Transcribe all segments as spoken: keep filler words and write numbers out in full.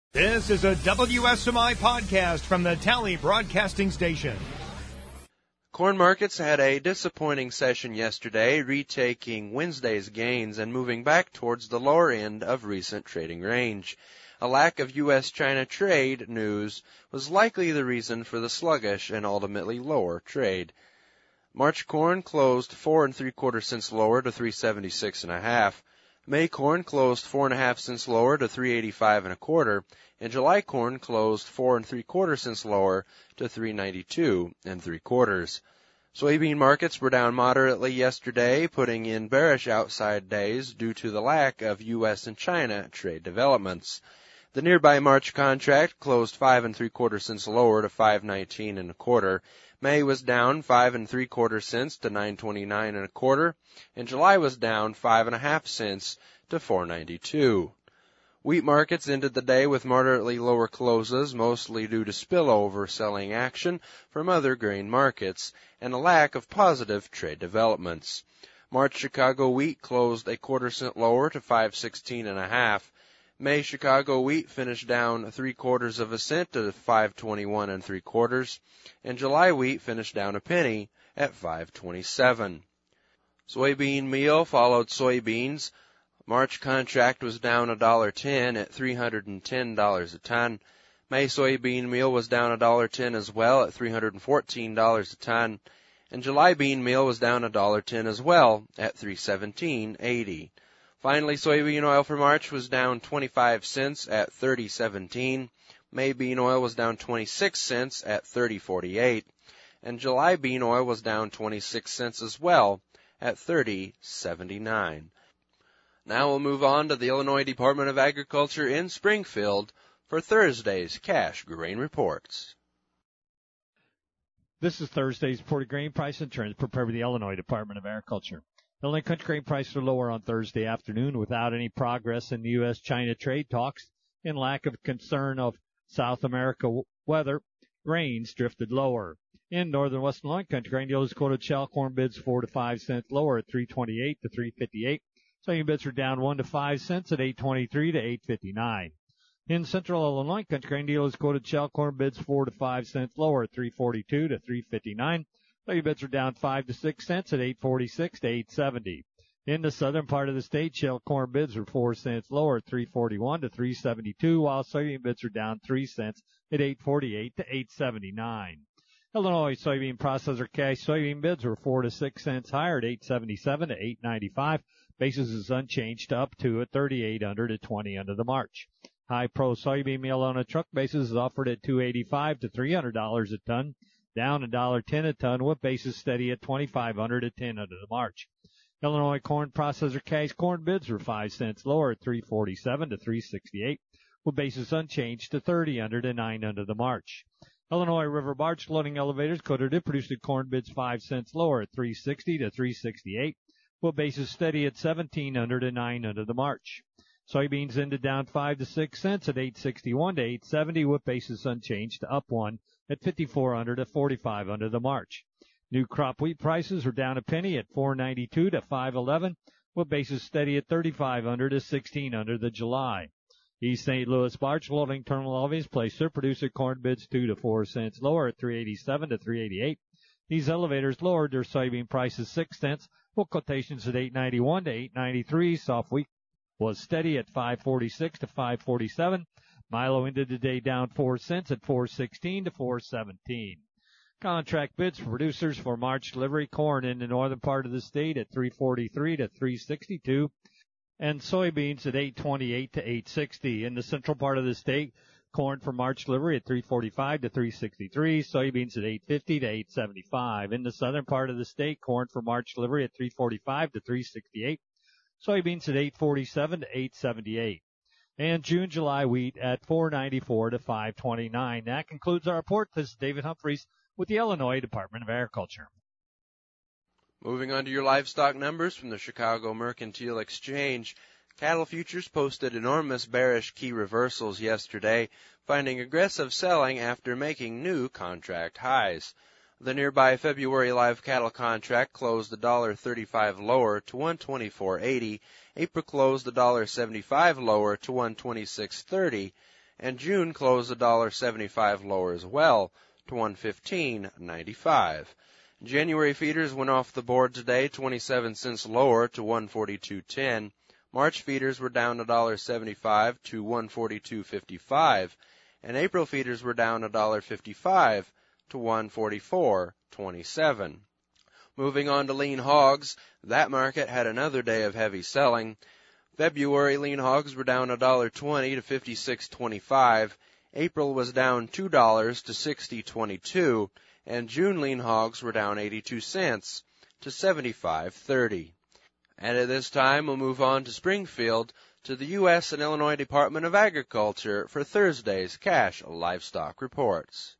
This is a W S M I podcast from the Tally Broadcasting Station. Corn markets had a disappointing session yesterday, retaking Wednesday's gains and moving back towards the lower end of recent trading range. A lack of U S China trade news was likely the reason for the sluggish and ultimately lower trade. March corn closed four and three quarter cents lower to three seventy-six and a half. May corn closed four and a half cents lower to three eighty-five and a quarter, and July corn closed four and three quarter cents lower to three ninety-two and three quarters. Soybean markets were down moderately yesterday, putting in bearish outside days due to the lack of U S and China trade developments. The nearby March contract closed five and three quarter cents lower to five nineteen and a quarter. May was down five and three quarter cents to nine twenty-nine and a quarter, and July was down five and a half cents to four ninety-two. Wheat markets ended the day with moderately lower closes, mostly due to spillover selling action from other grain markets and a lack of positive trade developments. March Chicago wheat closed a quarter cent lower to five sixteen and a half. May Chicago wheat finished down three quarters of a cent to five twenty-one and three quarters, and July wheat finished down a penny at five twenty-seven. Soybean meal followed soybeans. March contract was down a dollar ten at three hundred ten dollars a ton. May soybean meal was down a dollar ten as well at three hundred fourteen dollars a ton, and July bean meal was down a dollar ten as well at three seventeen eighty. Finally, soybean oil for March was down twenty-five cents at thirty seventeen. May bean oil was down twenty-six cents at thirty forty-eight. And July bean oil was down twenty-six cents as well at thirty seventy-nine. Now we'll move on to the Illinois Department of Agriculture in Springfield for Thursday's cash grain reports. This is Thursday's reported grain price and trends prepared by the Illinois Department of Agriculture. Illinois country grain prices are lower on Thursday afternoon without any progress in the U S China trade talks. In lack of concern of South America weather, grains drifted lower. In northern western Illinois country grain dealers quoted shell corn bids four to five cents lower at three twenty-eight to three fifty-eight. Soybean bids are down one to five cents at eight twenty-three to eight fifty-nine. In central Illinois country grain dealers quoted shell corn bids four to five cents lower at three forty-two to three fifty-nine. Soybean bids are down five to six cents at eight forty-six to eight seventy. In the southern part of the state, shell corn bids are four cents lower at three forty-one to three seventy-two, while soybean bids are down three cents at eight forty-eight to eight seventy-nine. Illinois soybean processor cash soybean bids were four to six cents higher at eight seventy-seven to eight ninety-five. Basis is unchanged up to at thirty-eight under to twenty under the March. High pro soybean meal on a truck basis is offered at two eighty-five to three hundred dollars a ton, down a dollar ten a ton, with basis steady at twenty-five hundred to ten under the March. Illinois corn processor cash corn bids were five cents lower at three forty-seven to three sixty-eight, with basis unchanged to thirty under to nine under the March. Illinois river barge loading elevators quoted it produced at corn bids five cents lower at three sixty to three sixty-eight, with basis steady at seventeen under to nine under the March. Soybeans ended down five to six cents at eight sixty-one to eight seventy, with basis unchanged to up one at fifty-four under to forty-five under the March. New crop wheat prices are down a penny at four ninety-two to five eleven, with basis steady at thirty-five under to sixteen under the July. East Saint Louis barge loading terminal elevators placed their producer corn bids two to four cents lower at three eighty-seven to three eighty-eight. These elevators lowered their soybean prices six cents, with quotations at eight ninety-one to eight ninety-three. Soft wheat was steady at five forty-six to five forty-seven. Milo ended the day down four cents at four sixteen to four seventeen. Contract bids for producers for March delivery: corn in the northern part of the state at three forty-three to three sixty-two, and soybeans at eight twenty-eight to eight sixty. In the central part of the state, corn for March delivery at three forty-five to three sixty-three, soybeans at eight fifty to eight seventy-five. In the southern part of the state, corn for March delivery at three forty-five to three sixty-eight, soybeans at eight forty-seven to eight seventy-eight. And June, July wheat at four ninety-four to five twenty-nine. That concludes our report. This is David Humphreys with the Illinois Department of Agriculture. Moving on to your livestock numbers from the Chicago Mercantile Exchange. Cattle futures posted enormous bearish key reversals yesterday, finding aggressive selling after making new contract highs. The nearby February live cattle contract closed one dollar thirty-five lower to one twenty-four eighty. April closed one dollar seventy-five lower to one twenty-six thirty. and June closed one dollar seventy-five lower as well to one fifteen ninety-five. January feeders went off the board today twenty-seven cents lower to one forty-two ten. March feeders were down one dollar seventy-five to one forty-two fifty-five, and April feeders were down one dollar fifty-five to one forty-four twenty-seven. Moving on to lean hogs, that market had another day of heavy selling. February lean hogs were down one dollar twenty to fifty-six twenty-five. April was down two dollars to sixty twenty-two, and June lean hogs were down eighty-two cents to seventy-five thirty. And at this time, we'll move on to Springfield to the U S and Illinois Department of Agriculture for Thursday's cash livestock reports.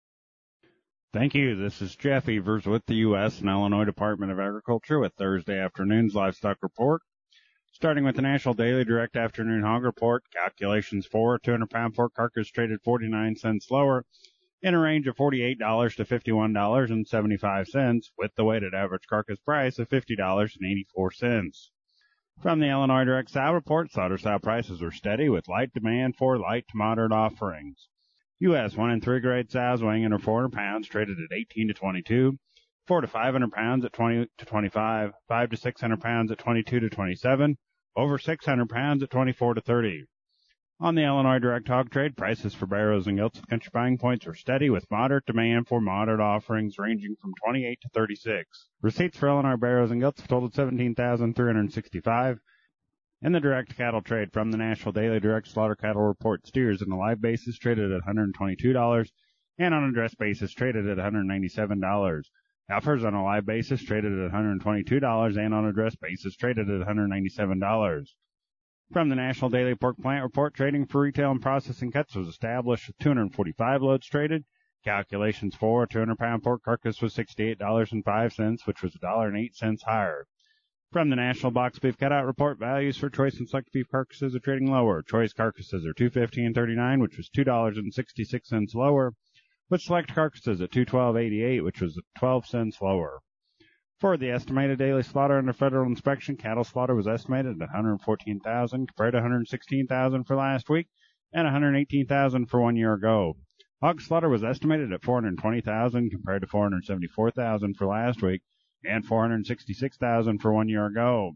Thank you. This is Jeff Evers with the U S and Illinois Department of Agriculture with Thursday afternoon's livestock report. Starting with the National Daily Direct Afternoon Hog Report, calculations for two hundred pound pork carcass traded forty-nine cents lower in a range of forty-eight dollars to fifty-one dollars and seventy-five cents with the weighted average carcass price of fifty dollars and eighty-four cents. From the Illinois Direct Sow Report, slaughter sow prices are steady with light demand for light to moderate offerings. U S one and three grade sows weighing under four hundred pounds traded at eighteen to twenty-two, four to five hundred pounds at twenty to twenty-five, five to six hundred pounds at twenty-two to twenty-seven, over six hundred pounds at twenty-four to thirty. On the Illinois Direct Hog Trade, prices for barrows and gilts at country buying points are steady with moderate demand for moderate offerings ranging from twenty-eight to thirty-six. Receipts for Illinois barrows and gilts totaled seventeen thousand three hundred sixty-five. In the direct cattle trade from the National Daily Direct Slaughter Cattle Report, steers on a live basis traded at one hundred twenty-two dollars and on a dress basis traded at one hundred ninety-seven dollars. Heifers on a live basis traded at one hundred twenty-two dollars and on a dress basis traded at one hundred ninety-seven dollars. From the National Daily Pork Plant Report, trading for retail and processing cuts was established with two hundred forty-five loads traded. Calculations for a two hundred pound pork carcass was sixty-eight dollars and five cents, which was one dollar and eight cents higher. From the National Box Beef Cutout Report, values for choice and select beef carcasses are trading lower. Choice carcasses are two fifteen thirty-nine, which was two dollars and sixty-six cents lower, with select carcasses at two twelve eighty-eight, which was twelve cents lower. For the estimated daily slaughter under federal inspection, cattle slaughter was estimated at one hundred fourteen thousand compared to one hundred sixteen thousand for last week and one hundred eighteen thousand for one year ago. Hog slaughter was estimated at four hundred twenty thousand compared to four hundred seventy-four thousand for last week and four hundred sixty-six thousand for one year ago.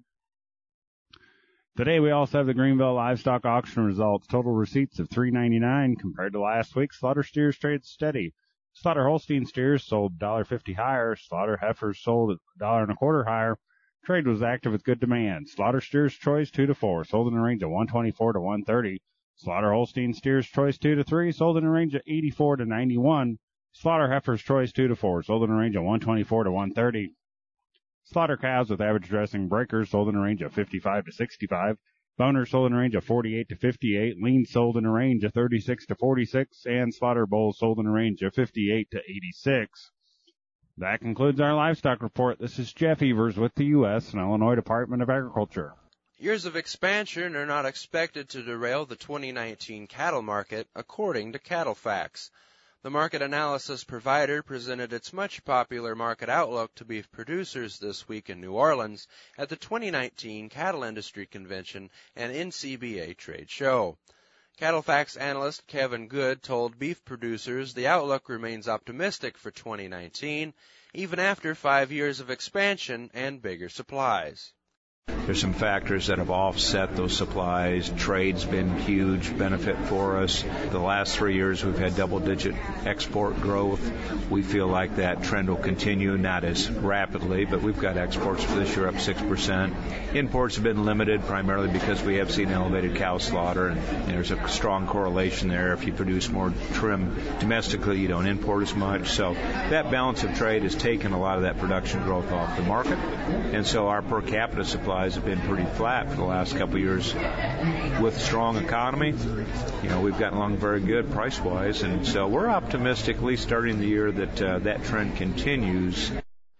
Today we also have the Greenville livestock auction results. Total receipts of three ninety-nine compared to last week. Slaughter steers traded steady. Slaughter Holstein steers sold one dollar fifty higher. Slaughter heifers sold a dollar and a quarter higher. Trade was active with good demand. Slaughter steers choice two to four sold in a range of one twenty-four to one thirty. Slaughter Holstein steers choice two to three sold in a range of eighty-four to ninety-one. Slaughter heifers choice two to four sold in a range of one twenty-four to one thirty. Slaughter cows with average dressing breakers sold in a range of fifty-five to sixty-five. Boners sold in a range of forty-eight to fifty-eight. Lean sold in a range of thirty-six to forty-six. And slaughter bulls sold in a range of fifty-eight to eighty-six. That concludes our livestock report. This is Jeff Evers with the U S and Illinois Department of Agriculture. Years of expansion are not expected to derail the twenty nineteen cattle market, according to CattleFax. The market analysis provider presented its much popular market outlook to beef producers this week in New Orleans at the twenty nineteen Cattle Industry Convention and N C B A trade show. CattleFax analyst Kevin Good told beef producers the outlook remains optimistic for twenty nineteen, even after five years of expansion and bigger supplies. There's some factors that have offset those supplies. Trade's been huge benefit for us. The last three years we've had double-digit export growth. We feel like that trend will continue, not as rapidly, but we've got exports for this year up six percent. Imports have been limited primarily because we have seen elevated cow slaughter, and, and there's a strong correlation there. If you produce more trim domestically, you don't import as much. So that balance of trade has taken a lot of that production growth off the market, and so our per capita supply have been pretty flat for the last couple of years. With a strong economy, you know, we've gotten along very good price-wise, and so we're optimistically starting the year that uh, that trend continues.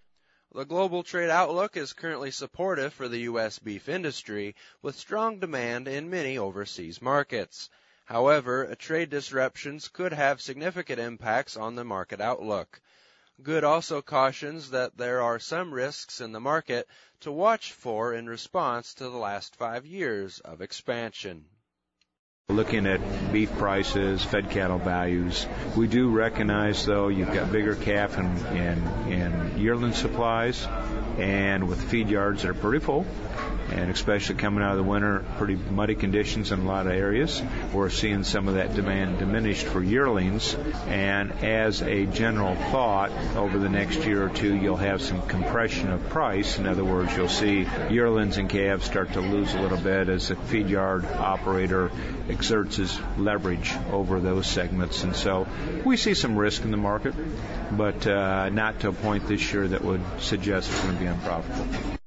The global trade outlook is currently supportive for the U S beef industry, with strong demand in many overseas markets. However, trade disruptions could have significant impacts on the market outlook. Good also cautions that there are some risks in the market to watch for in response to the last five years of expansion. Looking at beef prices, fed cattle values, we do recognize, though, you've got bigger calf and, and, and yearling supplies, and with feed yards that are pretty full, and especially coming out of the winter, pretty muddy conditions in a lot of areas. We're seeing some of that demand diminished for yearlings, and as a general thought, over the next year or two, you'll have some compression of price. In other words, you'll see yearlings and calves start to lose a little bit as the feed yard operator exerts his leverage over those segments. And so we see some risk in the market, but uh, not to a point this year that would suggest it's going to be unprofitable.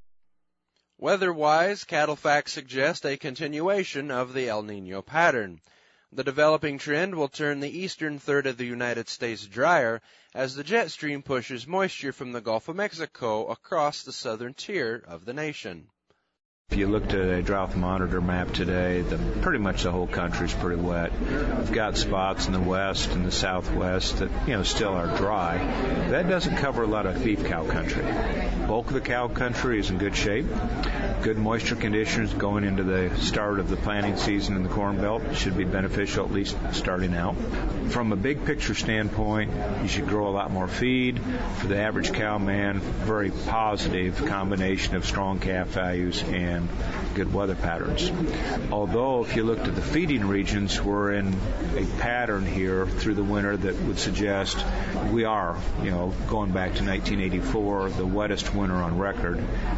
Weather-wise, CattleFax suggest a continuation of the El Niño pattern. The developing trend will turn the eastern third of the United States drier as the jet stream pushes moisture from the Gulf of Mexico across the southern tier of the nation. If you looked at a drought monitor map today, the, pretty much the whole country is pretty wet. We've got spots in the west and the southwest that, you know, still are dry. That doesn't cover a lot of beef cow country. Bulk of the cow country is in good shape. Good moisture conditions going into the start of the planting season in the Corn Belt should be beneficial, at least starting out. From a big picture standpoint, you should grow a lot more feed. For the average cow man, very positive combination of strong calf values and good weather patterns. Although if you looked at the feeding regions, we're in a pattern here through the winter that would suggest we are, you know, going back to nineteen eighty-four, the wettest winter on record.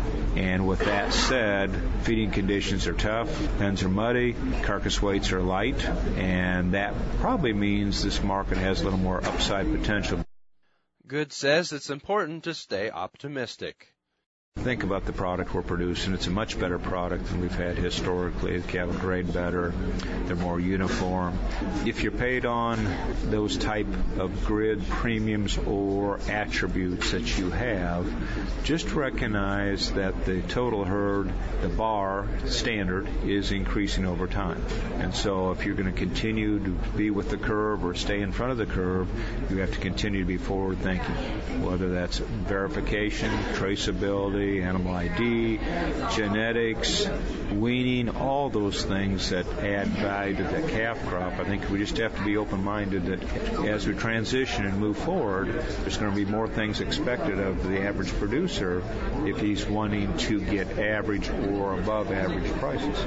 And with that said, feeding conditions are tough, pens are muddy, carcass weights are light, and that probably means this market has a little more upside potential. Good says it's important to stay optimistic. Think about the product we're producing. It's a much better product than we've had historically. The cattle grade better. They're more uniform. If you're paid on those type of grid premiums or attributes that you have, just recognize that the total herd, the bar standard, is increasing over time. And so if you're going to continue to be with the curve or stay in front of the curve, you have to continue to be forward thinking, whether that's verification, traceability, animal I D, genetics, weaning, all those things that add value to the calf crop. I think we just have to be open-minded that as we transition and move forward, there's going to be more things expected of the average producer if he's wanting to get average or above average prices.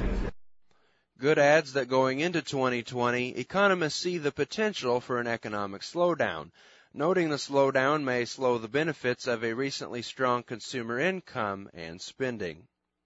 Good adds that going into twenty twenty, economists see the potential for an economic slowdown, noting the slowdown may slow the benefits of a recently strong consumer income and spending.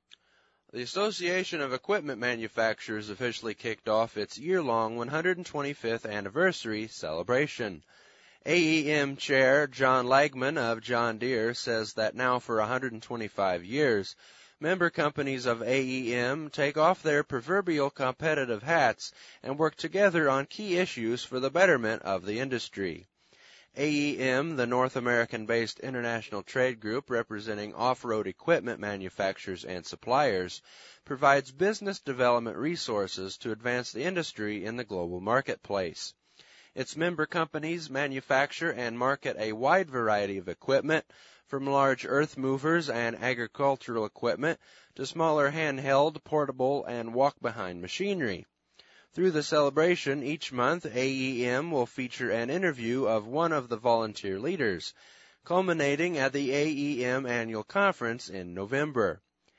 The Association of Equipment Manufacturers officially kicked off its year-long one hundred twenty-fifth anniversary celebration. A E M Chair John Lagman of John Deere says that now for one hundred twenty-five years, member companies of A E M take off their proverbial competitive hats and work together on key issues for the betterment of the industry. A E M, the North American-based international trade group representing off-road equipment manufacturers and suppliers, provides business development resources to advance the industry in the global marketplace. Its member companies manufacture and market a wide variety of equipment, from large earth movers and agricultural equipment to smaller handheld, portable, and walk-behind machinery. Through the celebration each month, A E M will feature an interview of one of the volunteer leaders, culminating at the A E M annual conference in November.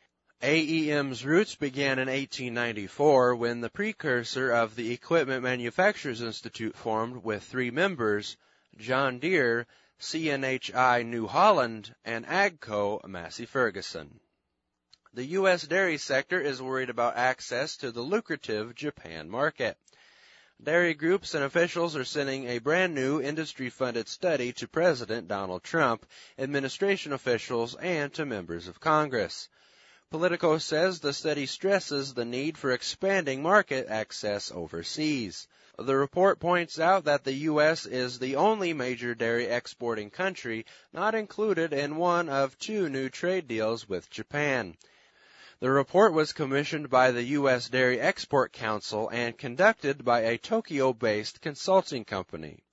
A E M's roots began in eighteen ninety-four when the precursor of the Equipment Manufacturers Institute formed with three members, John Deere, C N H I New Holland, and AGCO Massey Ferguson. The U S dairy sector is worried about access to the lucrative Japan market. Dairy groups and officials are sending a brand new industry-funded study to President Donald Trump, administration officials, and to members of Congress. Politico says the study stresses the need for expanding market access overseas. The report points out that the U S is the only major dairy exporting country not included in one of two new trade deals with Japan. The report was commissioned by the U S Dairy Export Council and conducted by a Tokyo-based consulting company.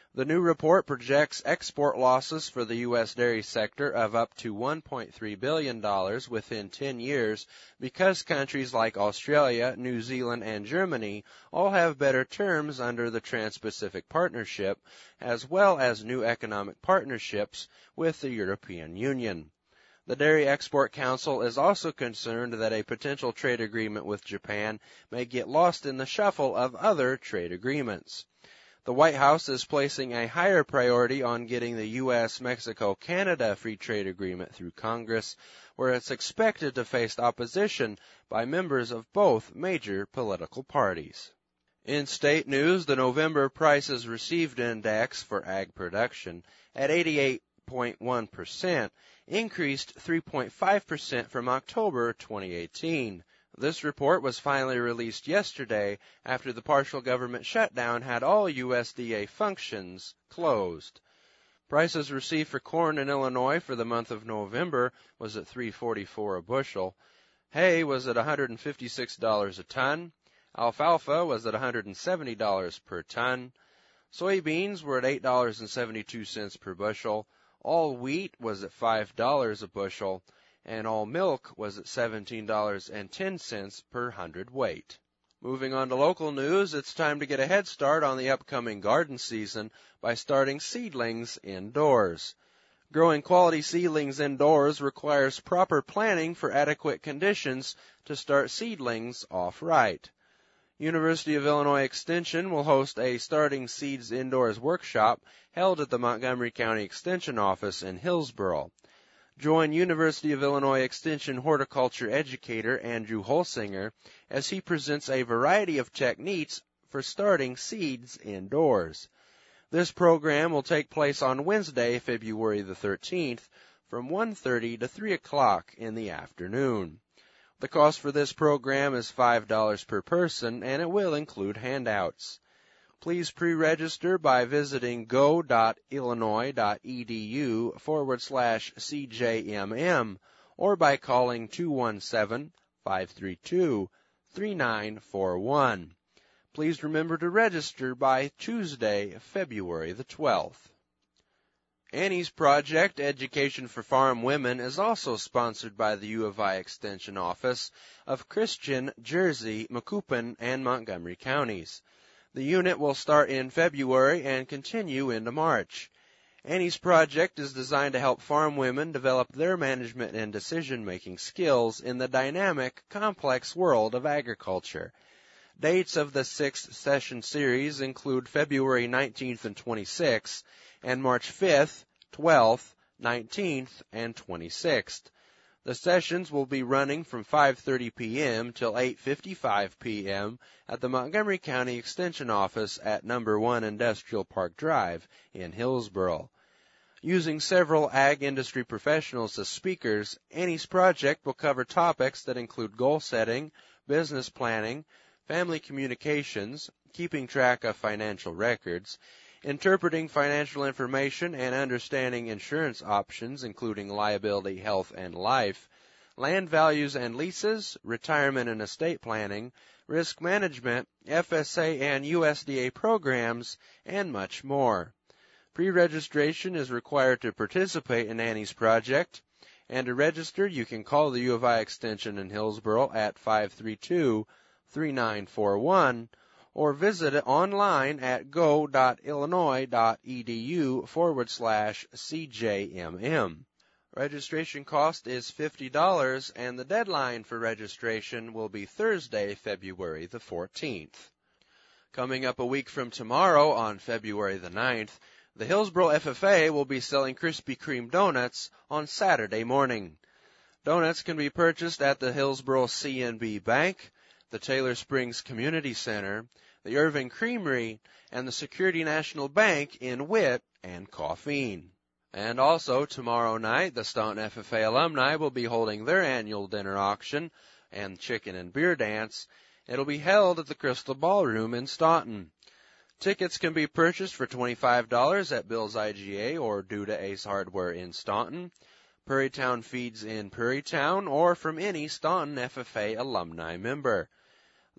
The new report projects export losses for the U S dairy sector of up to one point three billion dollars within ten years because countries like Australia, New Zealand, and Germany all have better terms under the Trans-Pacific Partnership, as well as new economic partnerships with the European Union. The Dairy Export Council is also concerned that a potential trade agreement with Japan may get lost in the shuffle of other trade agreements. The White House is placing a higher priority on getting the U S Mexico Canada Free Trade Agreement through Congress, where it's expected to face opposition by members of both major political parties. In state news, the November Prices Received Index for ag production at eighty-eight point one percent increased three point five percent from October twenty eighteen. This report was finally released yesterday after the partial government shutdown had all U S D A functions closed. Prices received for corn in Illinois for the month of November was at three forty-four a bushel. Hay was at one hundred fifty-six dollars a ton. Alfalfa was at one hundred seventy dollars per ton. Soybeans were at eight dollars and seventy-two cents per bushel. All wheat was at five dollars a bushel, and all milk was at seventeen dollars and ten cents per hundredweight. Moving on to local news, it's time to get a head start on the upcoming garden season by starting seedlings indoors. Growing quality seedlings indoors requires proper planning for adequate conditions to start seedlings off right. University of Illinois Extension will host a Starting Seeds Indoors workshop held at the Montgomery County Extension Office in Hillsboro. Join University of Illinois Extension horticulture educator Andrew Holsinger as he presents a variety of techniques for starting seeds indoors. This program will take place on Wednesday, February the thirteenth, from one thirty to three o'clock in the afternoon. The cost for this program is five dollars per person, and it will include handouts. Please pre-register by visiting go.illinois.edu forward slash CJMM or by calling two one seven, five three two, three nine four one. Please remember to register by Tuesday, February the twelfth. Annie's project, Education for Farm Women, is also sponsored by the U of I Extension Office of Christian, Jersey, Macoupin, and Montgomery counties. The unit will start in February and continue into March. Annie's project is designed to help farm women develop their management and decision-making skills in the dynamic, complex world of agriculture. Dates of the sixth session series include February nineteenth and twenty-sixth, and March fifth, twelfth, nineteenth, and twenty-sixth. The sessions will be running from five thirty p.m. till eight fifty-five p.m. at the Montgomery County Extension Office at number one Industrial Park Drive in Hillsboro. Using several ag industry professionals as speakers, Annie's project will cover topics that include goal setting, business planning, family communications, keeping track of financial records, interpreting financial information and understanding insurance options, including liability, health, and life, land values and leases, retirement and estate planning, risk management, F S A and U S D A programs, and much more. Pre-registration is required to participate in Annie's project, and to register you can call the U of I Extension in Hillsboro at five three two, three nine four one, or visit it online at go.illinois.edu forward slash CJMM. Registration cost is fifty dollars, and the deadline for registration will be Thursday, February the fourteenth. Coming up a week from tomorrow, on February the ninth, the Hillsboro F F A will be selling Krispy Kreme donuts on Saturday morning. Donuts can be purchased at the Hillsboro C and B Bank, the Taylor Springs Community Center, the Irving Creamery, and the Security National Bank in Witt and Coffeen. And also, tomorrow night, the Staunton F F A alumni will be holding their annual dinner auction and chicken and beer dance. It'll be held at the Crystal Ballroom in Staunton. Tickets can be purchased for twenty-five dollars at Bill's I G A or due to Ace Hardware in Staunton, Prairietown Feeds in Prairietown, or from any Staunton F F A alumni member.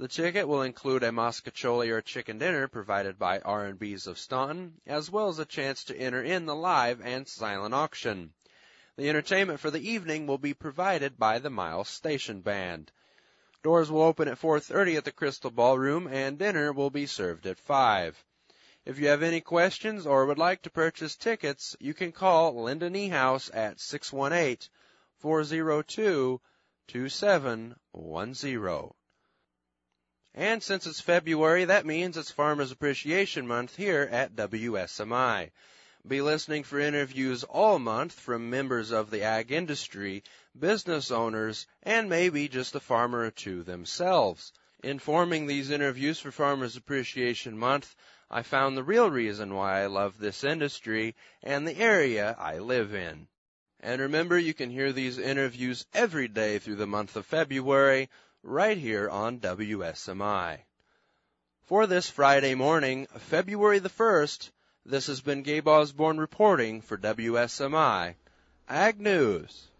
The ticket will include a Moscacholi or chicken dinner provided by R and B's of Staunton, as well as a chance to enter in the live and silent auction. The entertainment for the evening will be provided by the Miles Station Band. Doors will open at four thirty at the Crystal Ballroom, and dinner will be served at five. If you have any questions or would like to purchase tickets, you can call Linda Niehaus at six one eight, four zero two, two seven one zero. And since it's February, that means it's Farmers Appreciation Month here at W S M I. Be listening for interviews all month from members of the ag industry, business owners, and maybe just a farmer or two themselves. In forming these interviews for Farmers Appreciation Month, I found the real reason why I love this industry and the area I live in. And remember, you can hear these interviews every day through the month of February, right here on W S M I. For this Friday morning, February the first, this has been Gabe Osborne reporting for W S M I Ag News.